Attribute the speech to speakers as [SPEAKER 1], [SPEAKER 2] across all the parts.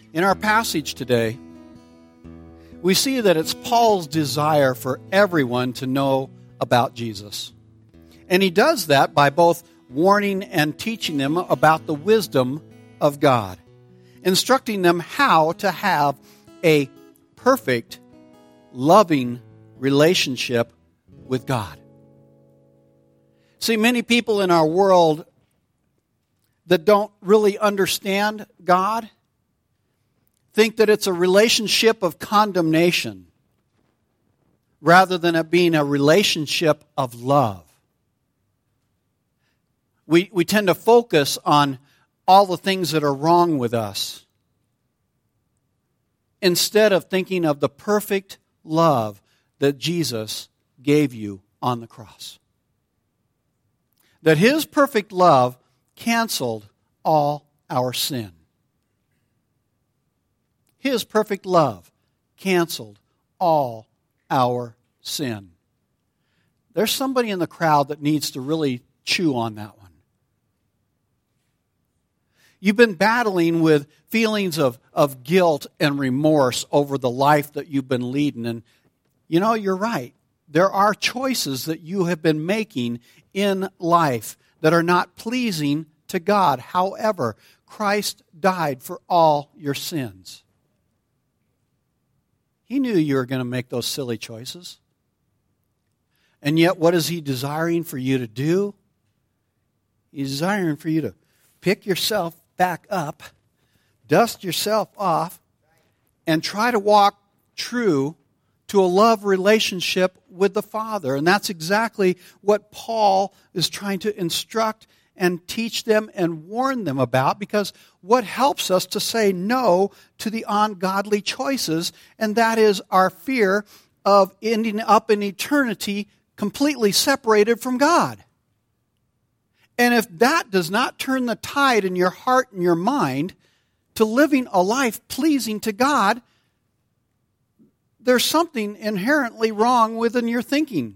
[SPEAKER 1] In our passage today, we see that it's Paul's desire for everyone to know about Jesus. And he does that by both warning and teaching them about the wisdom of God, instructing them how to have a perfect, loving relationship with God. See, many people in our world that don't really understand God think that it's a relationship of condemnation rather than it being a relationship of love. We tend to focus on all the things that are wrong with us instead of thinking of the perfect love that Jesus gave you on the cross. That His perfect love canceled all our sin. His perfect love canceled all our sin. There's somebody in the crowd that needs to really chew on that one. You've been battling with feelings of guilt and remorse over the life that you've been leading. And you know, you're right. There are choices that you have been making in life that are not pleasing to God. However, Christ died for all your sins. He knew you were going to make those silly choices. And yet, what is He desiring for you to do? He's desiring for you to pick yourself back up, dust yourself off, and try to walk true to a love relationship with the Father. And that's exactly what Paul is trying to instruct and teach them and warn them about, because what helps us to say no to the ungodly choices, and that is our fear of ending up in eternity completely separated from God. And if that does not turn the tide in your heart and your mind to living a life pleasing to God, there's something inherently wrong within your thinking.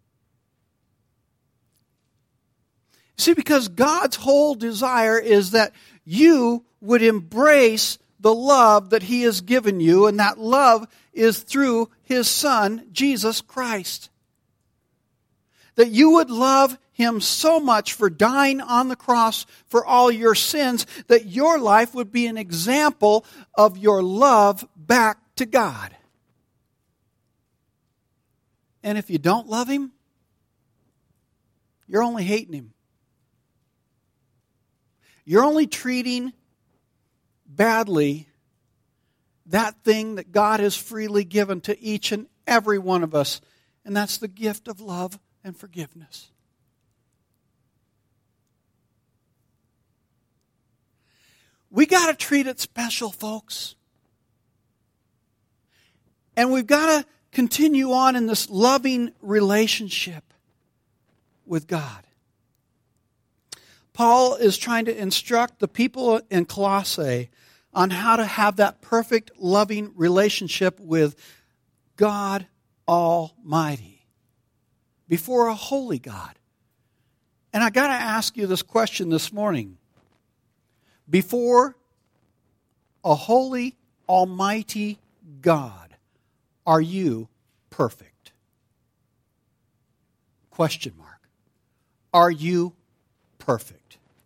[SPEAKER 1] See, because God's whole desire is that you would embrace the love that He has given you, and that love is through His Son, Jesus Christ. That you would love Him so much for dying on the cross for all your sins, that your life would be an example of your love back to God. And if you don't love Him, you're only hating Him. You're only treating badly that thing that God has freely given to each and every one of us, and that's the gift of love and forgiveness. We got to treat it special, folks. And we've got to continue on in this loving relationship with God. Paul is trying to instruct the people in Colossae on how to have that perfect, loving relationship with God Almighty before a holy God. And I got to ask you this question this morning. Before a holy, almighty God, are you perfect? Question mark. Are you perfect?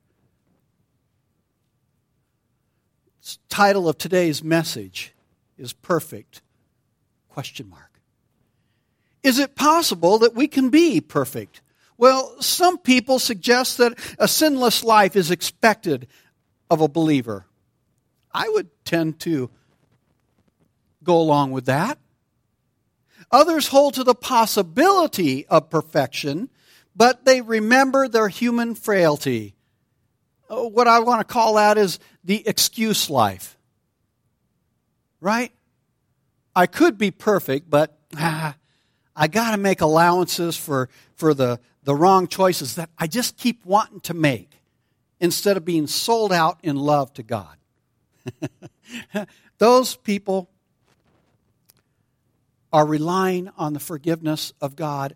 [SPEAKER 1] The title of today's message is Perfect? Question mark. Is it possible that we can be perfect? Well, some people suggest that a sinless life is expected of a believer. I would tend to go along with that. Others hold to the possibility of perfection, but they remember their human frailty. What I want to call that is the excuse life. Right? I could be perfect, but I got to make allowances for the wrong choices that I just keep wanting to make instead of being sold out in love to God. Those people are relying on the forgiveness of God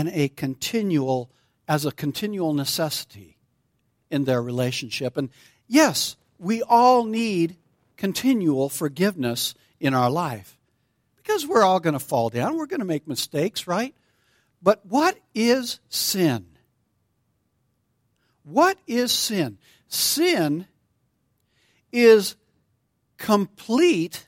[SPEAKER 1] as a continual necessity in their relationship. And yes, we all need continual forgiveness in our life. Because we're all going to fall down. We're going to make mistakes, right? But what is sin? What is sin? Sin is complete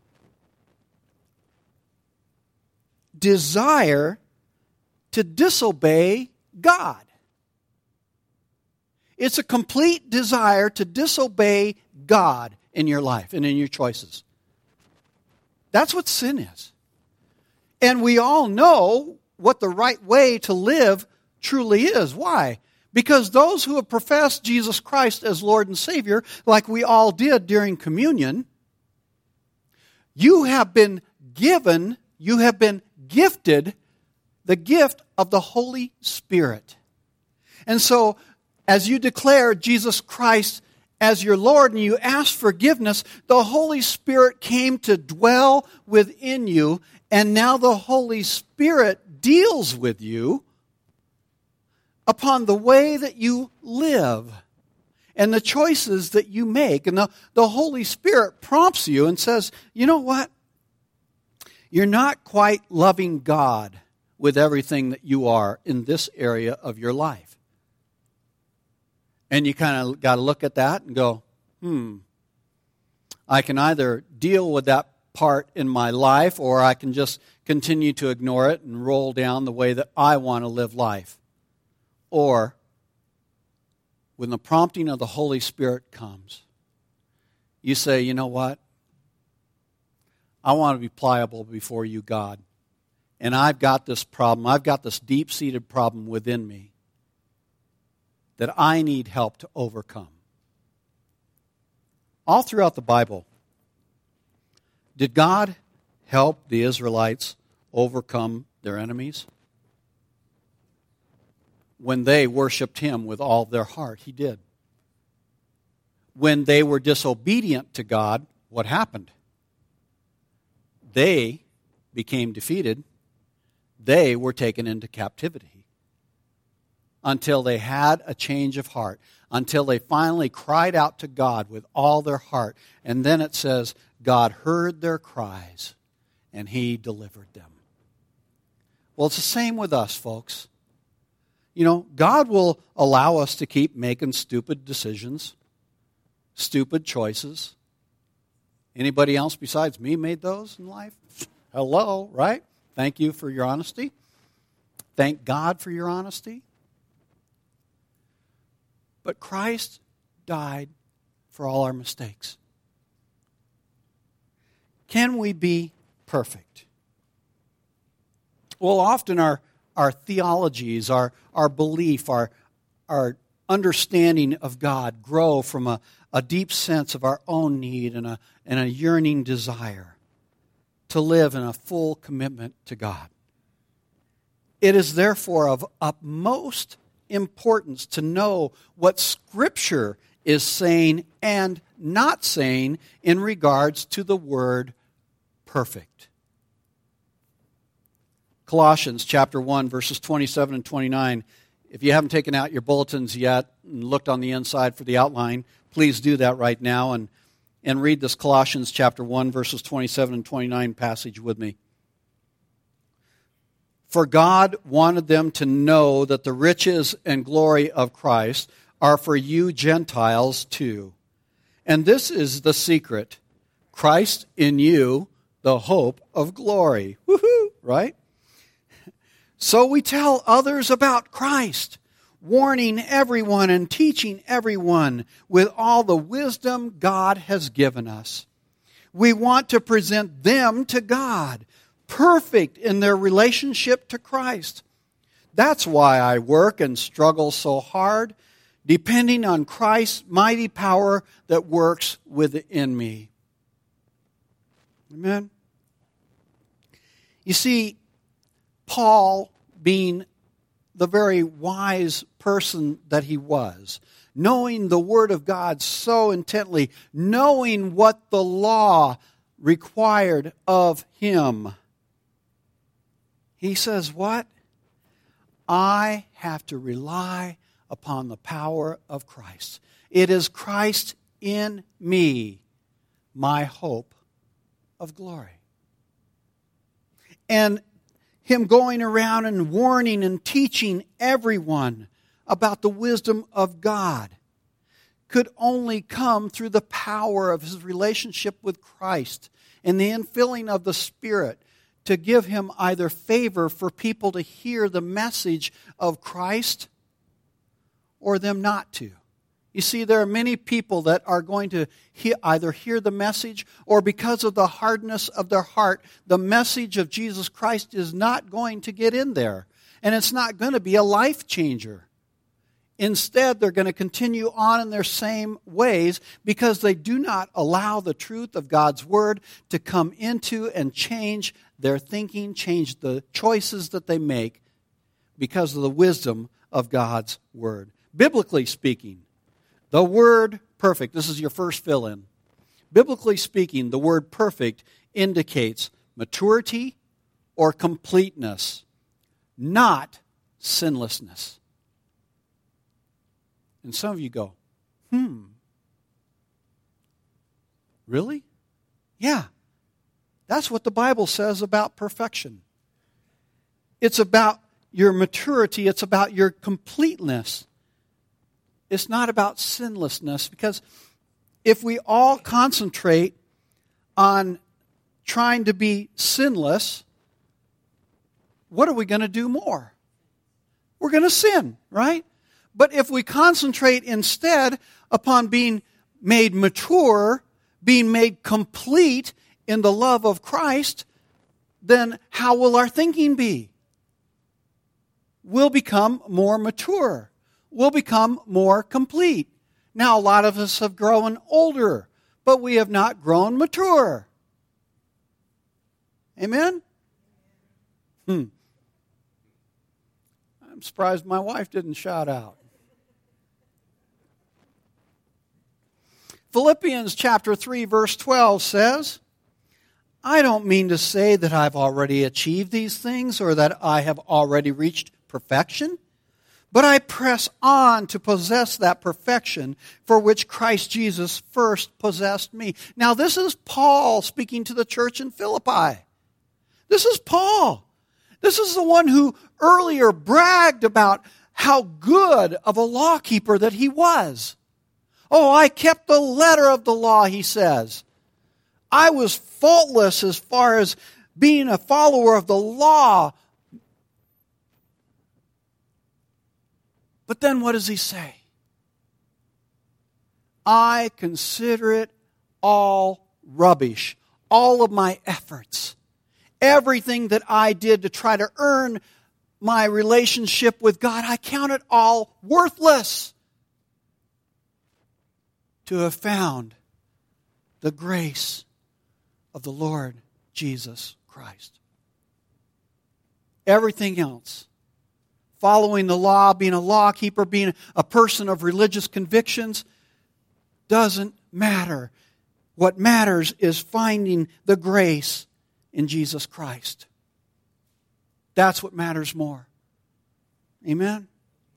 [SPEAKER 1] desire to disobey God. It's a complete desire to disobey God in your life and in your choices. That's what sin is. And we all know what the right way to live truly is. Why? Because those who have professed Jesus Christ as Lord and Savior, like we all did during communion, you have been given, you have been gifted the gift of the Holy Spirit. And so, as you declare Jesus Christ as your Lord and you ask forgiveness, the Holy Spirit came to dwell within you, and now the Holy Spirit deals with you upon the way that you live and the choices that you make. And the Holy Spirit prompts you and says, you know what? You're not quite loving God with everything that you are in this area of your life. And you kind of got to look at that and go, I can either deal with that part in my life, or I can just continue to ignore it and roll down the way that I want to live life. Or, when the prompting of the Holy Spirit comes, you say, you know what? I want to be pliable before you, God. And I've got this problem. I've got this deep-seated problem within me that I need help to overcome. All throughout the Bible, did God help the Israelites overcome their enemies? When they worshiped Him with all their heart, He did. When they were disobedient to God, what happened? They became defeated. They were taken into captivity until they had a change of heart, until they finally cried out to God with all their heart. And then it says, God heard their cries and He delivered them. Well, it's the same with us, folks. You know, God will allow us to keep making stupid decisions, stupid choices. Anybody else besides me made those in life? Hello, right? Thank you for your honesty. Thank God for your honesty. But Christ died for all our mistakes. Can we be perfect? Well, often our theologies, our belief, our understanding of God grow from a deep sense of our own need and a yearning desire to live in a full commitment to God. It is therefore of utmost importance to know what Scripture is saying and not saying in regards to the word perfect. Colossians chapter 1, verses 27 and 29. If you haven't taken out your bulletins yet and looked on the inside for the outline, please do that right now and read this Colossians chapter 1, verses 27 and 29 passage with me. For God wanted them to know that the riches and glory of Christ are for you Gentiles too. And this is the secret, Christ in you, the hope of glory. Woohoo, right? So we tell others about Christ, warning everyone and teaching everyone with all the wisdom God has given us. We want to present them to God, perfect in their relationship to Christ. That's why I work and struggle so hard, depending on Christ's mighty power that works within me. Amen? You see, Paul, being the very wise person that he was, knowing the Word of God so intently, knowing what the law required of him, he says, what? I have to rely upon the power of Christ. It is Christ in me, my hope of glory. And him going around and warning and teaching everyone about the wisdom of God could only come through the power of his relationship with Christ and the infilling of the Spirit to give him either favor for people to hear the message of Christ or them not to. You see, there are many people that are going to either hear the message or because of the hardness of their heart, the message of Jesus Christ is not going to get in there. And it's not going to be a life changer. Instead, they're going to continue on in their same ways because they do not allow the truth of God's Word to come into and change their thinking, change the choices that they make because of the wisdom of God's Word. Biblically speaking, the word perfect, this is your first fill-in. Biblically speaking, the word perfect indicates maturity or completeness, not sinlessness. And some of you go, really? Yeah, that's what the Bible says about perfection. It's about your maturity, it's about your completeness. It's not about sinlessness, because if we all concentrate on trying to be sinless, what are we going to do more? We're going to sin, right? But if we concentrate instead upon being made mature, being made complete in the love of Christ, then how will our thinking be? We'll become more mature. We'll become more complete. Now, a lot of us have grown older, but we have not grown mature. Amen? I'm surprised my wife didn't shout out. Philippians chapter 3, verse 12 says, I don't mean to say that I've already achieved these things or that I have already reached perfection, but I press on to possess that perfection for which Christ Jesus first possessed me. Now, this is Paul speaking to the church in Philippi. This is Paul. This is the one who earlier bragged about how good of a lawkeeper that he was. Oh, I kept the letter of the law, he says. I was faultless as far as being a follower of the law. But then what does he say? I consider it all rubbish, all of my efforts, everything that I did to try to earn my relationship with God, I count it all worthless to have found the grace of the Lord Jesus Christ. Everything else, following the law, being a lawkeeper, being a person of religious convictions, doesn't matter. What matters is finding the grace in Jesus Christ. That's what matters more. Amen?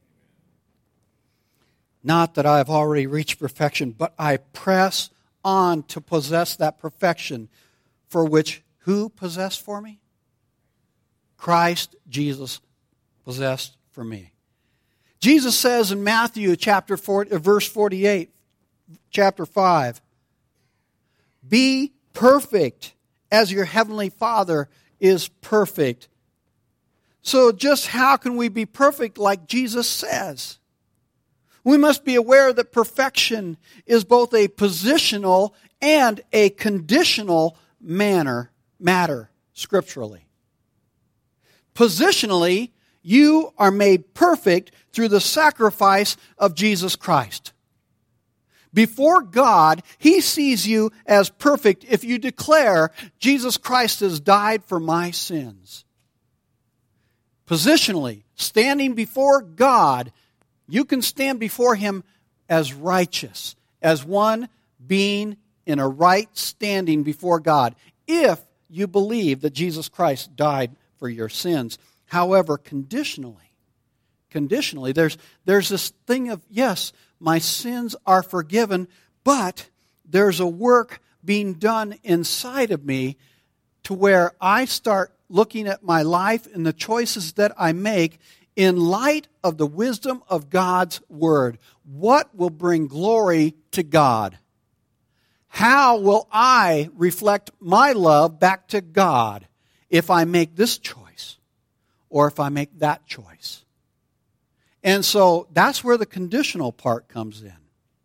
[SPEAKER 1] Not that I have already reached perfection, but I press on to possess that perfection for which who possessed for me? Christ Jesus possessed for me. Jesus says in Matthew chapter 4, verse 48, chapter 5, be perfect as your heavenly Father is perfect. So just how can we be perfect like Jesus says? We must be aware that perfection is both a positional and a conditional matter scripturally. Positionally, you are made perfect through the sacrifice of Jesus Christ. Before God, He sees you as perfect if you declare, Jesus Christ has died for my sins. Positionally, standing before God, you can stand before Him as righteous, as one being in a right standing before God, if you believe that Jesus Christ died for your sins. However, conditionally, there's this thing of, yes, my sins are forgiven, but there's a work being done inside of me to where I start looking at my life and the choices that I make in light of the wisdom of God's Word. What will bring glory to God? How will I reflect my love back to God if I make this choice or if I make that choice? And so that's where the conditional part comes in.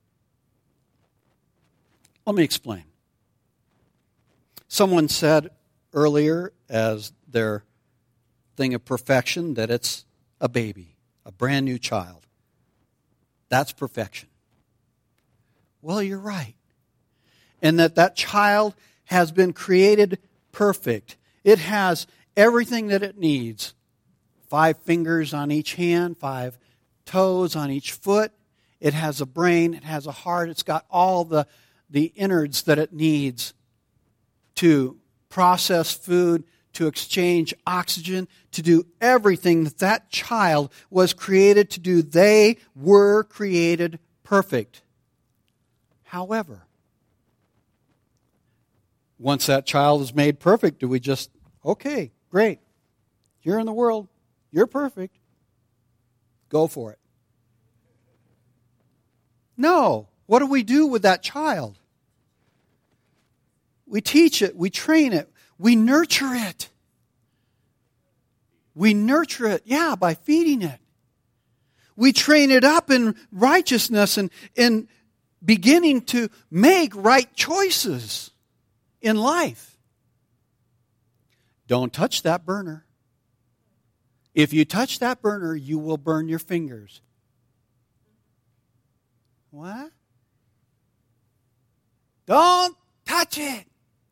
[SPEAKER 1] Let me explain. Someone said earlier as their thing of perfection that it's a baby, a brand new child. That's perfection. Well, you're right. And that child has been created perfect. It has everything that it needs. 5 fingers on each hand, 5 toes on each foot. It has a brain, it has a heart, it's got all the innards that it needs to process food, to exchange oxygen, to do everything that child was created to do. They were created perfect. However, once that child is made perfect, do we just, okay, great, you're in the world, you're perfect, go for it? No. What do we do with that child? We teach it, we train it, we nurture it. We nurture it, by feeding it. We train it up in righteousness and in beginning to make right choices in life. Don't touch that burner. If you touch that burner, you will burn your fingers. What? Don't touch it.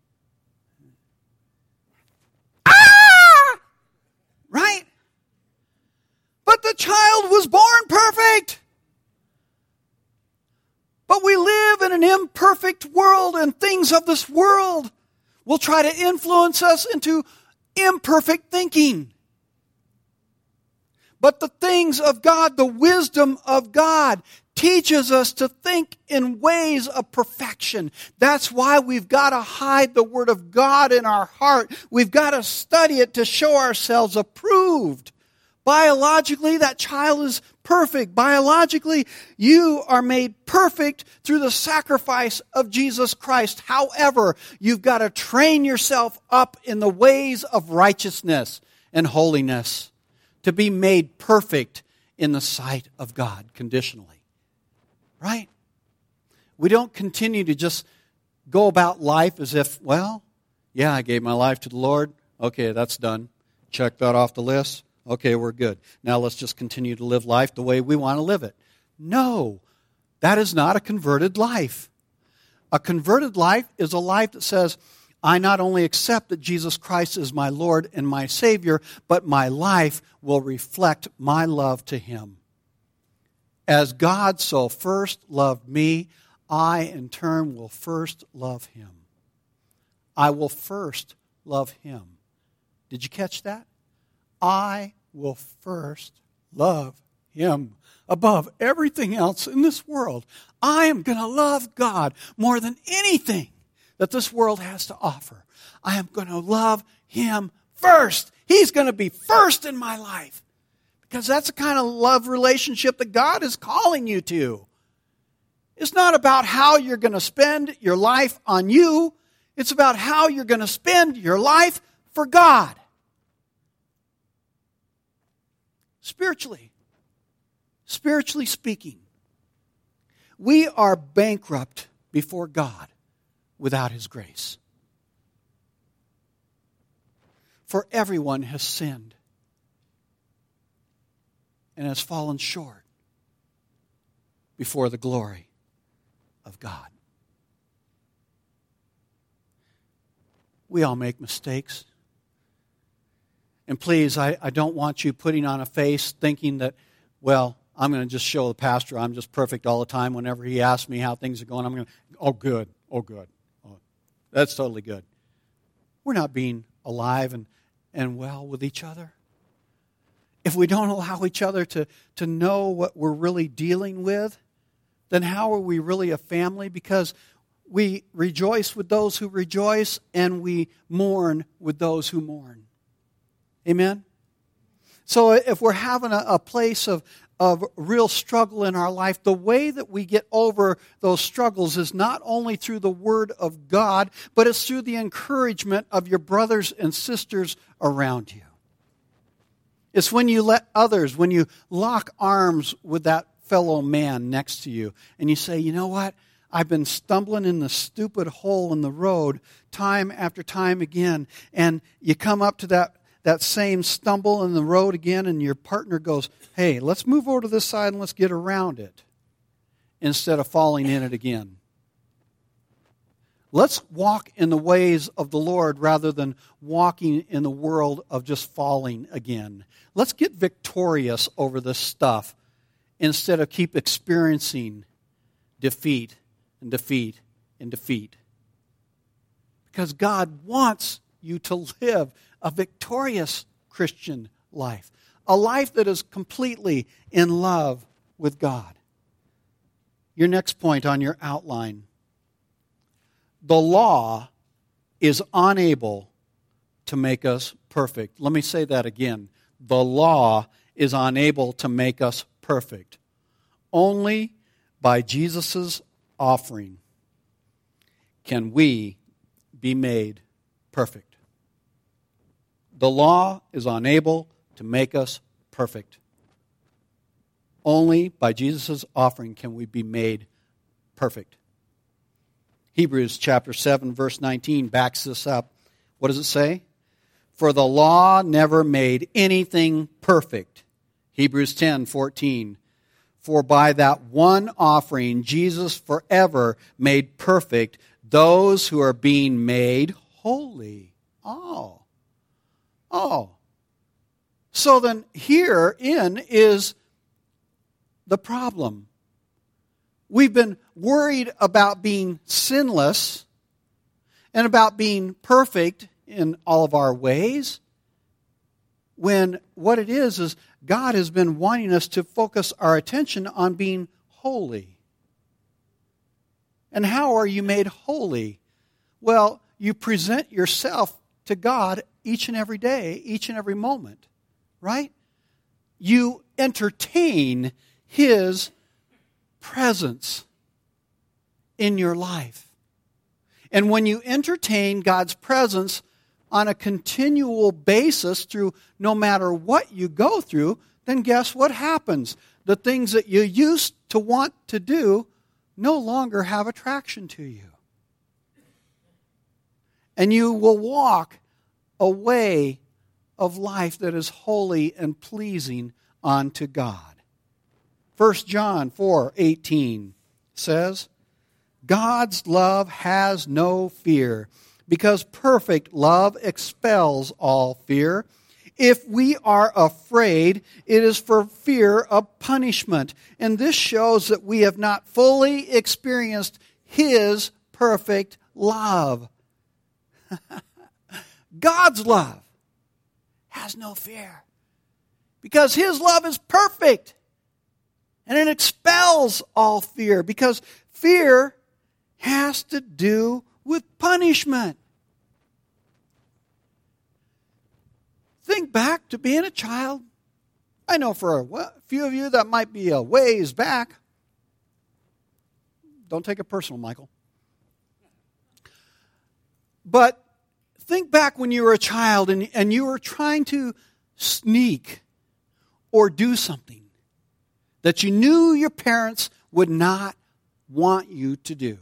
[SPEAKER 1] Ah! Right? But the child was born perfect. But we live in an imperfect world, and things of this world will try to influence us into imperfect thinking. But the things of God, the wisdom of God, teaches us to think in ways of perfection. That's why we've got to hide the Word of God in our heart. We've got to study it to show ourselves approved. Biologically, that child is perfect. Biologically, you are made perfect through the sacrifice of Jesus Christ. However, you've got to train yourself up in the ways of righteousness and holiness to be made perfect in the sight of God conditionally. Right? We don't continue to just go about life as if, I gave my life to the Lord. Okay, that's done. Check that off the list. Okay, we're good. Now let's just continue to live life the way we want to live it. No, that is not a converted life. A converted life is a life that says, I not only accept that Jesus Christ is my Lord and my Savior, but my life will reflect my love to Him. As God so first loved me, I in turn will first love Him. I will first love Him. Did you catch that? I will first love Him above everything else in this world. I am going to love God more than anything that this world has to offer. I am going to love Him first. He's going to be first in my life. Because that's the kind of love relationship that God is calling you to. It's not about how you're going to spend your life on you. It's about how you're going to spend your life for God. Spiritually speaking, we are bankrupt before God without His grace. For everyone has sinned and has fallen short before the glory of God. We all make mistakes. And please, I don't want you putting on a face thinking that, I'm going to just show the pastor I'm just perfect all the time. Whenever he asks me how things are going, I'm going to, good. Oh, that's totally good. We're not being alive and well with each other. If we don't allow each other to know what we're really dealing with, then how are we really a family? Because we rejoice with those who rejoice, and we mourn with those who mourn. Amen? So if we're having a place of real struggle in our life, the way that we get over those struggles is not only through the Word of God, but it's through the encouragement of your brothers and sisters around you. It's when you let others, when you lock arms with that fellow man next to you, and you say, you know what? I've been stumbling in the stupid hole in the road time after time again, and you come up to that same stumble in the road again, and your partner goes, hey, let's move over to this side and let's get around it, instead of falling in it again. Let's walk in the ways of the Lord rather than walking in the world of just falling again. Let's get victorious over this stuff instead of keep experiencing defeat and defeat and defeat. Because God wants you to live a victorious Christian life. A life that is completely in love with God. Your next point on your outline. The law is unable to make us perfect. Let me say that again. The law is unable to make us perfect. Only by Jesus' offering can we be made perfect. The law is unable to make us perfect. Only by Jesus' offering can we be made perfect. Hebrews chapter 7, verse 19 backs this up. What does it say? For the law never made anything perfect. Hebrews 10:14. For by that one offering, Jesus forever made perfect those who are being made holy. Oh. So then herein is the problem. We've been worried about being sinless and about being perfect in all of our ways, when what it is God has been wanting us to focus our attention on being holy. And how are you made holy? Well, you present yourself to God each and every day, each and every moment, right? You entertain His presence in your life. And when you entertain God's presence on a continual basis through no matter what you go through, then guess what happens? The things that you used to want to do no longer have attraction to you. And you will walk a way of life that is holy and pleasing unto God. 1 John 4:18 says, God's love has no fear, because perfect love expels all fear. If we are afraid, it is for fear of punishment. And this shows that we have not fully experienced His perfect love. God's love has no fear, because His love is perfect. And it expels all fear, because fear has to do with punishment. Think back to being a child. I know for a few of you that might be a ways back. Don't take it personal, Michael. But think back when you were a child and you were trying to sneak or do something that you knew your parents would not want you to do.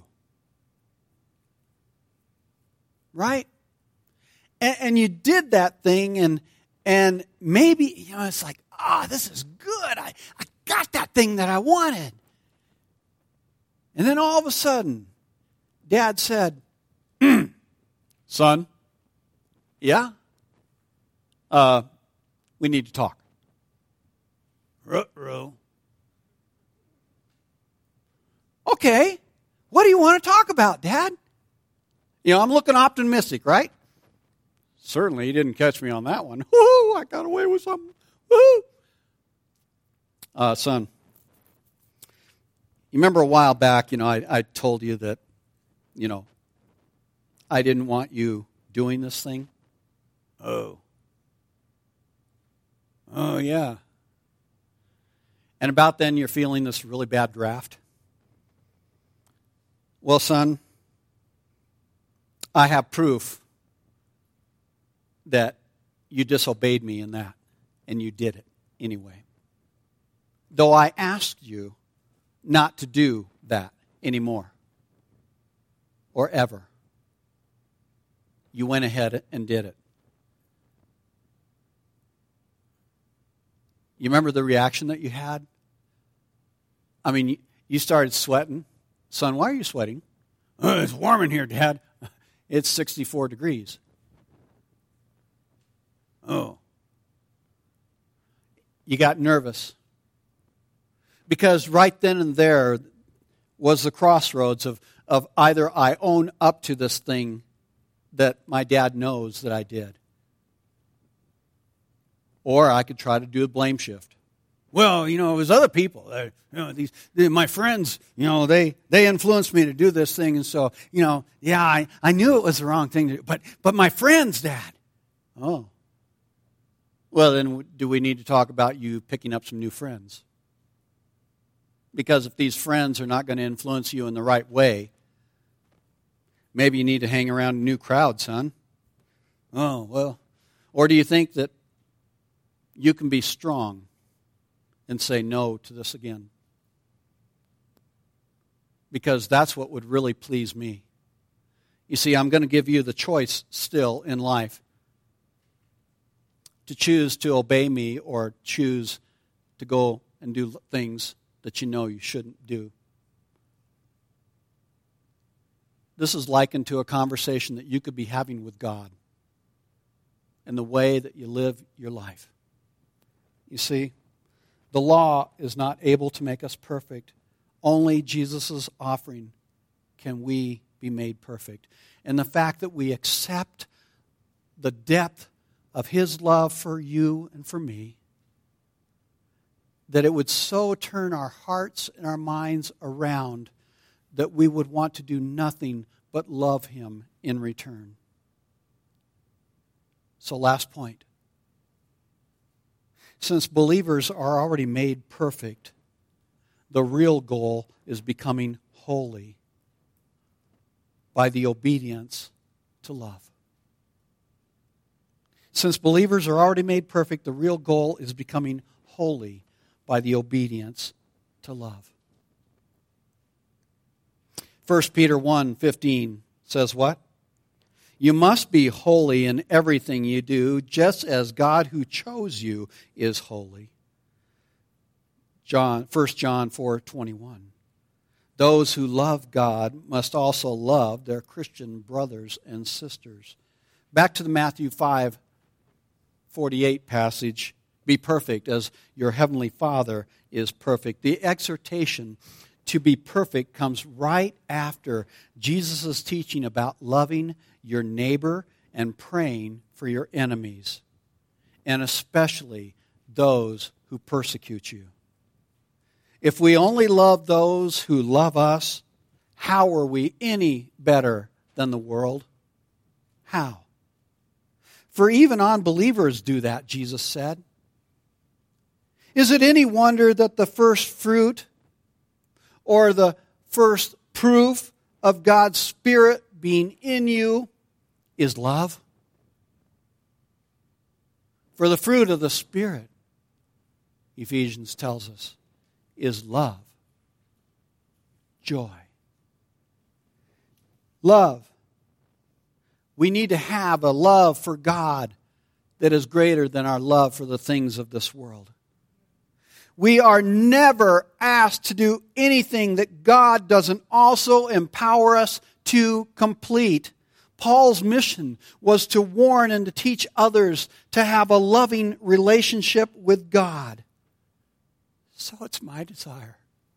[SPEAKER 1] Right? And you did that thing, and maybe, it's like, this is good. I got that thing that I wanted. And then all of a sudden, Dad said, son, yeah? We need to talk. Ruh-roh. Okay, what do you want to talk about, Dad? I'm looking optimistic, right? Certainly, he didn't catch me on that one. Woo, I got away with something. Woo! Son, you remember a while back, I told you that I didn't want you doing this thing. Oh, yeah. And about then you're feeling this really bad draft. Well, son, I have proof that you disobeyed me in that, and you did it anyway. Though I asked you not to do that anymore or ever, you went ahead and did it. You remember the reaction that you had? I mean, you started sweating. Son, why are you sweating? It's warm in here, Dad. It's 64 degrees. Oh. You got nervous. Because right then and there was the crossroads of either I own up to this thing that my dad knows that I did, or I could try to do a blame shift. Well, it was other people. My friends, they influenced me to do this thing, and so, I knew it was the wrong thing to do. But my friends, Dad. Oh. Well, then do we need to talk about you picking up some new friends? Because if these friends are not going to influence you in the right way, maybe you need to hang around a new crowd, son. Oh, well. Or do you think that you can be strong and say no to this again? Because that's what would really please me. You see, I'm going to give you the choice still in life to choose to obey me or choose to go and do things that you know you shouldn't do. This is likened to a conversation that you could be having with God and the way that you live your life. You see, the law is not able to make us perfect. Only Jesus' offering can we be made perfect. And the fact that we accept the depth of His love for you and for me, that it would so turn our hearts and our minds around that we would want to do nothing but love Him in return. So last point. Since believers are already made perfect, the real goal is becoming holy by the obedience to love. Since believers are already made perfect, the real goal is becoming holy by the obedience to love. 1 Peter 1:15 says what? You must be holy in everything you do, just as God who chose you is holy. 1 John 4:21. Those who love God must also love their Christian brothers and sisters. Back to the Matthew 5:48 passage. Be perfect as your heavenly Father is perfect. The exhortation to be perfect comes right after Jesus' teaching about loving your neighbor and praying for your enemies, and especially those who persecute you. If we only love those who love us, how are we any better than the world? How? For even unbelievers do that, Jesus said. Is it any wonder that the first fruit or the first proof of God's Spirit being in you is love? For the fruit of the Spirit, Ephesians tells us, is love, joy. Love. We need to have a love for God that is greater than our love for the things of this world. We are never asked to do anything that God doesn't also empower us to complete. Paul's mission was to warn and to teach others to have a loving relationship with God. So it's my desire.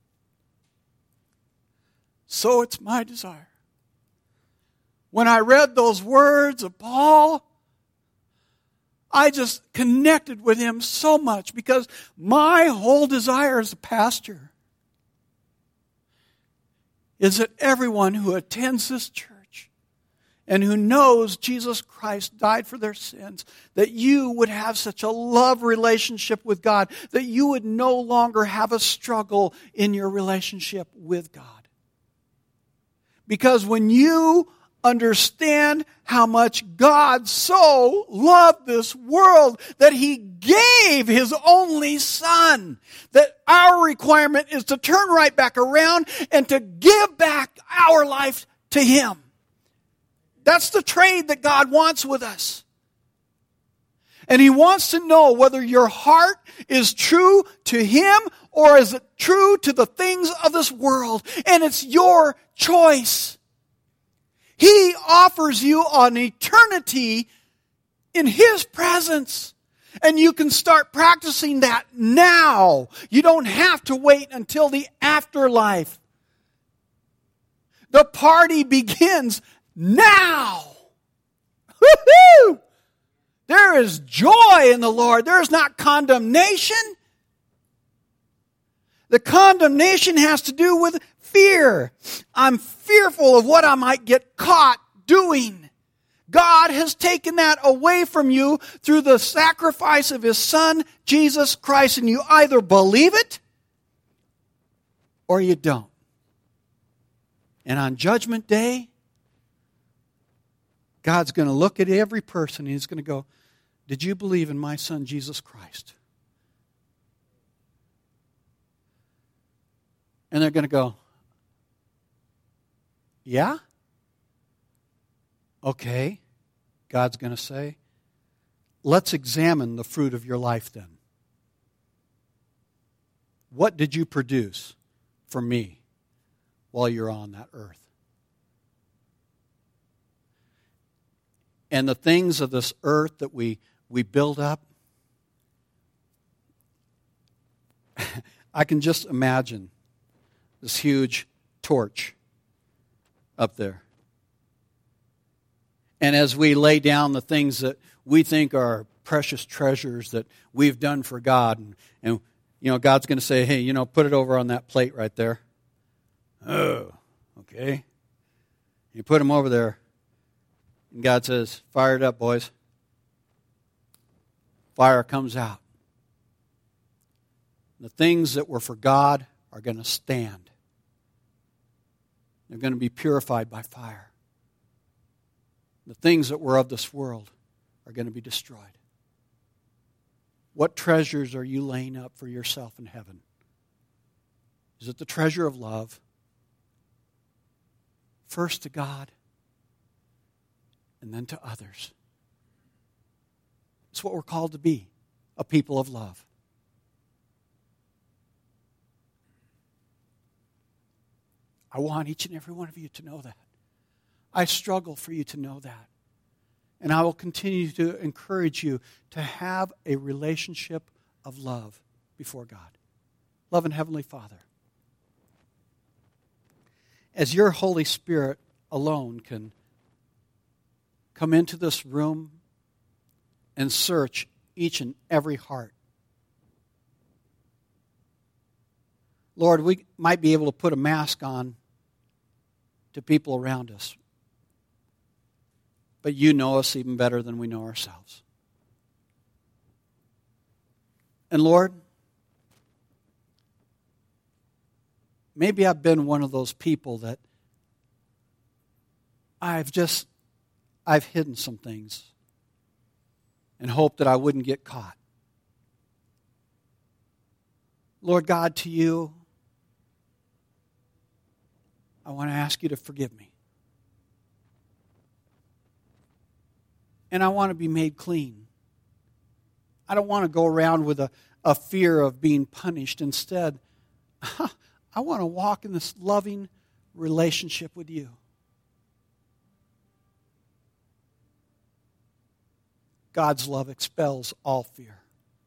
[SPEAKER 1] So it's my desire. When I read those words of Paul, I just connected with him so much because my whole desire as a pastor is that everyone who attends this church and who knows Jesus Christ died for their sins, that you would have such a love relationship with God, that you would no longer have a struggle in your relationship with God. Because when you understand how much God so loved this world that He gave His only Son, that our requirement is to turn right back around and to give back our life to Him. That's the trade that God wants with us. And He wants to know whether your heart is true to Him or is it true to the things of this world. And it's your choice. He offers you an eternity in His presence. And you can start practicing that now. You don't have to wait until the afterlife. The party begins now. Woo-hoo! There is joy in the Lord. There is not condemnation. The condemnation has to do with fear. I'm fearful of what I might get caught doing. God has taken that away from you through the sacrifice of His Son, Jesus Christ, and you either believe it or you don't. And on Judgment Day, God's going to look at every person and He's going to go, did you believe in my Son, Jesus Christ? And they're going to go, yeah? Okay. God's going to say, let's examine the fruit of your life then. What did you produce for me while you're on that earth? And the things of this earth that we build up, I can just imagine this huge torch up there. And as we lay down the things that we think are precious treasures that we've done for God, and you know, God's going to say, hey, put it over on that plate right there. Oh, okay. You put them over there. And God says, fire it up, boys. Fire comes out. The things that were for God are going to stand. They're going to be purified by fire. The things that were of this world are going to be destroyed. What treasures are you laying up for yourself in heaven? Is it the treasure of love? First to God, and then to others. It's what we're called to be, a people of love. I want each and every one of you to know that. I struggle for you to know that. And I will continue to encourage you to have a relationship of love before God. Loving Heavenly Father, as your Holy Spirit alone can come into this room and search each and every heart. Lord, we might be able to put a mask on to people around us, but you know us even better than we know ourselves. And Lord, maybe I've been one of those people that I've hidden some things and hoped that I wouldn't get caught. Lord God, to you, I want to ask you to forgive me. And I want to be made clean. I don't want to go around with a fear of being punished. Instead, I want to walk in this loving relationship with you. God's love expels all fear.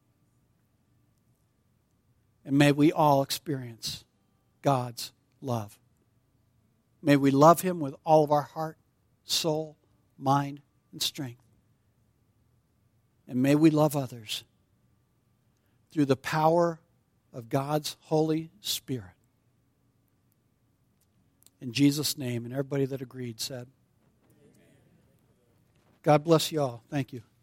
[SPEAKER 1] And may we all experience God's love. May we love Him with all of our heart, soul, mind, and strength. And may we love others through the power of God's Holy Spirit. In Jesus' name. And everybody that agreed said, God bless you all. Thank you.